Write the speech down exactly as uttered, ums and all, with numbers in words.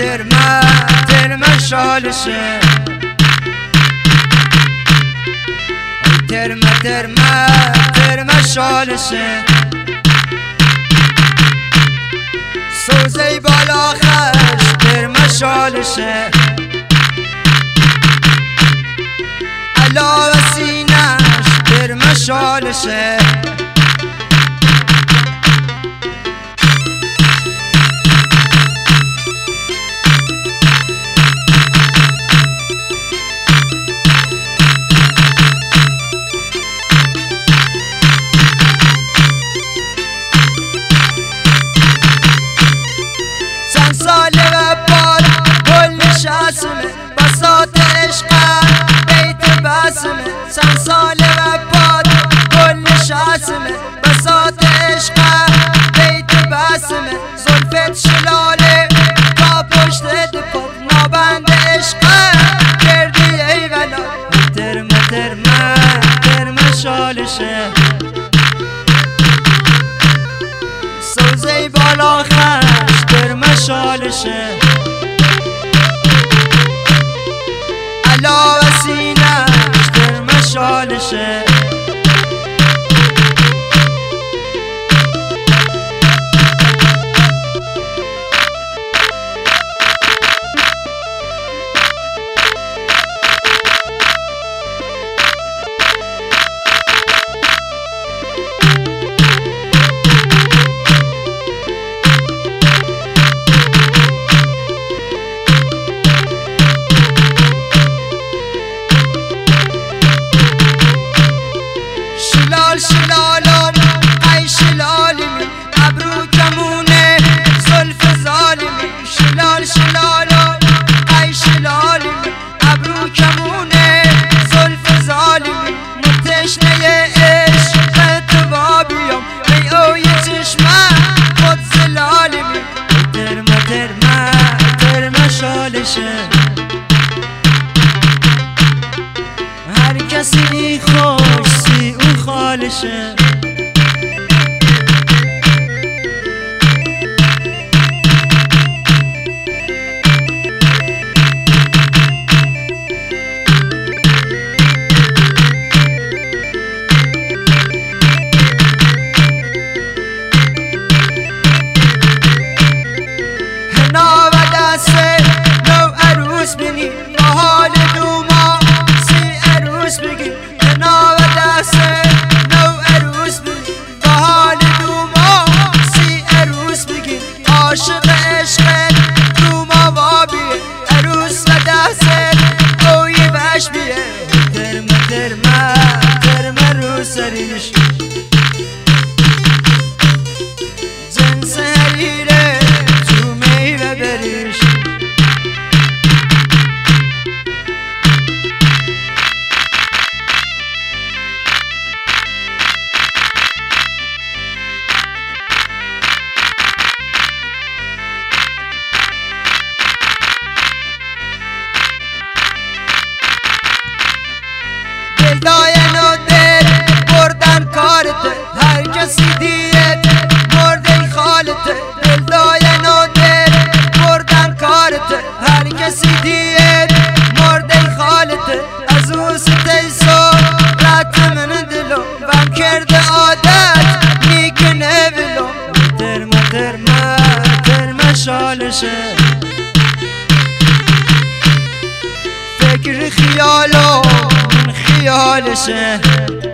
ترمه ترمه شالشه ترمه ترمه ترمه شالشه سوزه بالا خش ترمه شالشه علاوه سینش ترمه شالشه ساله و بار گل شاسمه بساط عشقم بیت باسمه سن ساله و بار گل شاسمه بساط عشقم بیت باسمه زلفت شلاله تا پشت دپت نابند عشقم کردی ای ولا ترمه ترمه ترمه شالشه سوزه بالا خش ترمه شالشه علاوه سینش ترمه شالشه شلالم ای شلالمی ابرو کمونه زلف ظالمی شلال شلالم ای شلالمی ابرو کمونه زلف ظالمی متشنه عشق تو بیام ای اوی چشمه خود زلالمی ترمه ترمه ترمه شالشه هر کسی خوش سی او خالشه هنا و دسته نو عروس بینی با حال دوما سی عروس بگی هنا و دسته نو عروس بگی با حال دوما سی عروس بگی عاشق عشق دوما وابیه عروس و دسته اوی بش بیه ترمه ترمه ترمه رو سریش جنس حریره تو میوه بریش دلدای نو دل بردن کارته هر کسی دید مرده خالته دلدای نو دل بردن کارته هر کسی دید مرده خالته از او ستیسو رت من دلو بم کرده عادت میکنه ولو ترمه ترمه ترمه شالشه فکر خیالو خیالشه